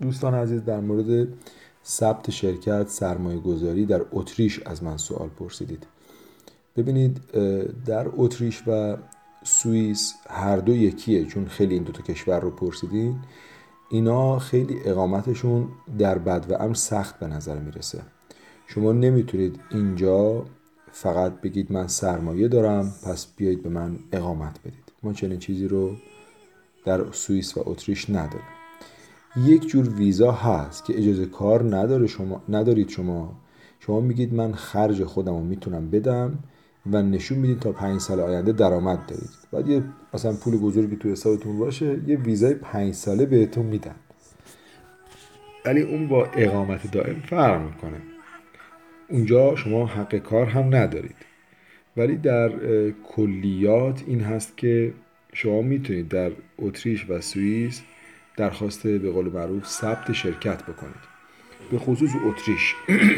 دوستان عزیز، در مورد ثبت شرکت سرمایه گذاری در اتریش از من سوال پرسیدید. ببینید، در اتریش و سوئیس هر دو یکیه، چون خیلی این دو تا کشور رو پرسیدین. اینا خیلی اقامتشون در بد و امر سخت به نظر میرسه. شما نمیتونید اینجا فقط بگید من سرمایه دارم پس بیایید به من اقامت بدید. ما چنین چیزی رو در سوئیس و اتریش نداریم. یک جور ویزا هست که اجازه کار ندارید. شما میگید من خرج خودم رو میتونم بدم و نشون میدید تا 5 سال آینده درآمد دارید. بعد یه مثلا پول بزرگی تو حسابتون باشه، یه ویزای 5 ساله بهتون میدن. ولی اون با اقامت دائم فرق میکنه. اونجا شما حق کار هم ندارید. ولی در کلیات این هست که شما میتونید در اتریش و سوئیس درخواست به قول معروف ثبت شرکت بکنید. به خصوص اتریش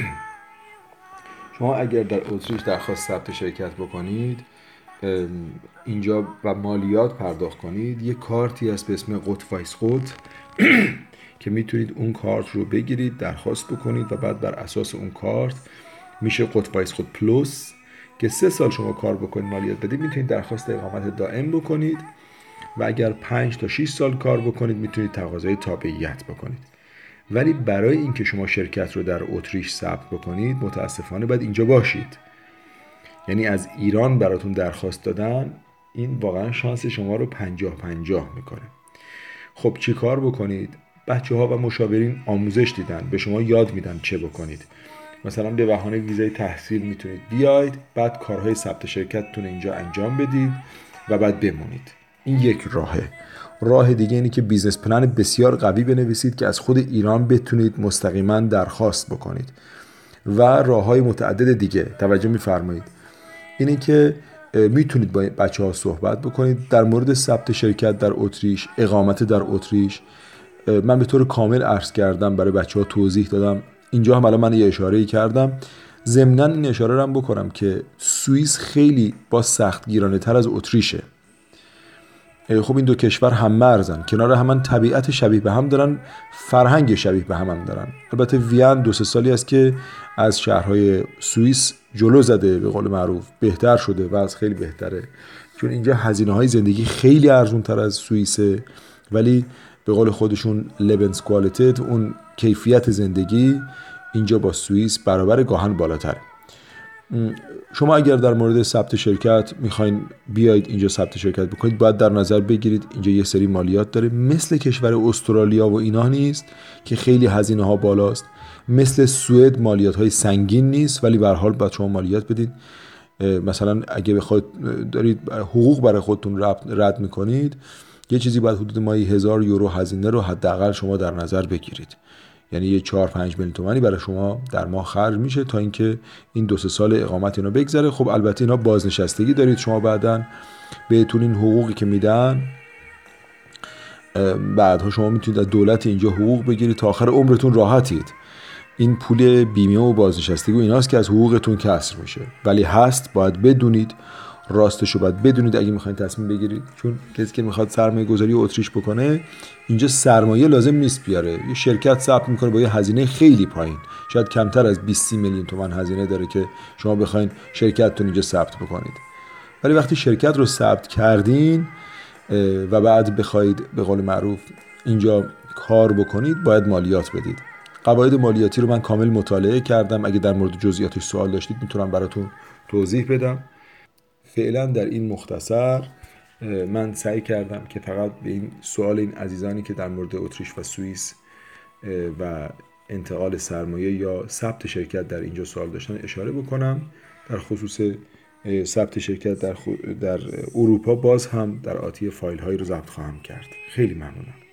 شما اگر در اتریش درخواست ثبت شرکت بکنید اینجا و مالیات پرداخت کنید، یک کارتی هست به اسم قطوایسقوط که میتونید اون کارت رو بگیرید، درخواست بکنید و بعد بر اساس اون کارت میشه قطوایسقوط پلوس که 3 سال شما کار بکنید مالیات بدید میتونید درخواست اقامت دائم بکنید و اگر 5 تا 6 سال کار بکنید میتونید تقاضای تابعیت بکنید. ولی برای اینکه شما شرکت رو در اتریش ثبت بکنید متاسفانه باید اینجا باشید. یعنی از ایران براتون درخواست دادن این واقعا شانس شما رو 50-50 میکنه. خب چی کار بکنید؟ بچه ها و مشاورین آموزش دیدن، به شما یاد میدن چه بکنید. مثلا به بهانه ویزای تحصیل میتونید بیاید، بعد کارهای ثبت شرکتتون اینجا انجام بدید و بعد بمونید. این یک راهه. راه دیگه اینه که بیزنس پلن بسیار قوی بنویسید که از خود ایران بتونید مستقیما درخواست بکنید. و راههای متعدد دیگه توجه میفرمایید. اینه که میتونید با بچه‌ها صحبت بکنید در مورد ثبت شرکت در اتریش، اقامت در اتریش. من به طور کامل عرض کردم، برای بچه‌ها توضیح دادم. اینجا هم الان من یه اشاره‌ای کردم. ضمناً این اشاره رو هم بکنم که سوئیس خیلی با سختگیرانه تر از اتریشه. خب این دو کشور هم مرزن، کنار هم، طبیعت شبیه به هم دارن، فرهنگ شبیه به هم دارن. البته وین 2-3 سالی است که از شهرهای سوئیس جلو زده، به قول معروف بهتر شده و از خیلی بهتره، چون اینجا هزینه‌های زندگی خیلی ارزون تر از سوئیسه، ولی به قول خودشون لیبنس کوالتیت، اون کیفیت زندگی اینجا با سوئیس برابر گاهن بالاتره. شما اگر در مورد ثبت شرکت میخواین بیاید اینجا ثبت شرکت بکنید، باید در نظر بگیرید اینجا یه سری مالیات داره. مثل کشور استرالیا و اینا نیست که خیلی هزینه ها بالاست. مثل سوئد مالیات های سنگین نیست، ولی به هر حال باید شما مالیات بدید. مثلا اگه بخواید دارید حقوق برای خودتون رد میکنید، یه چیزی باید حدود ماهی 1000 یورو هزینه رو حداقل شما در نظر بگیرید. یعنی یه 4-5 میلیون تومانی برای شما در ماه خرج میشه تا اینکه این 2-3 سال اقامت اینا بگذره. خب البته اینا بازنشستگی دارید، شما بعداً بهتون این حقوقی که میدن بعدها شما میتونید از دولت اینجا حقوق بگیرید تا آخر عمرتون راحتید. این پول بیمه و بازنشستگی و ایناست که از حقوقتون کسر میشه، ولی هست، باید بدونید، راستشو باید بدونید اگه میخواین تصمیم بگیرید. چون کسی که میخواد سرمایه گذاری اتریش بکنه اینجا سرمایه لازم نیست بیاره، یه شرکت ثبت میکنه با یه هزینه خیلی پایین، شاید کمتر از 20-30 میلیون تومان هزینه داره که شما بخواین شرکتتون اینجا ثبت بکنید. ولی وقتی شرکت رو ثبت کردین و بعد بخواید به قول معروف اینجا کار بکنید، باید مالیات بدید. قواعد مالیاتی رو من کامل مطالعه کردم، اگه در مورد جزئیاتش سوال داشتید میتونم براتون توضیح بدم. فعلا در این مختصر من سعی کردم که فقط به این سوال این عزیزانی که در مورد اتریش و سوئیس و انتقال سرمایه یا ثبت شرکت در اینجا سوال داشتن اشاره بکنم. در خصوص ثبت شرکت در اروپا باز هم در آتی فایل هایی رو ضبط خواهم کرد. خیلی ممنونم.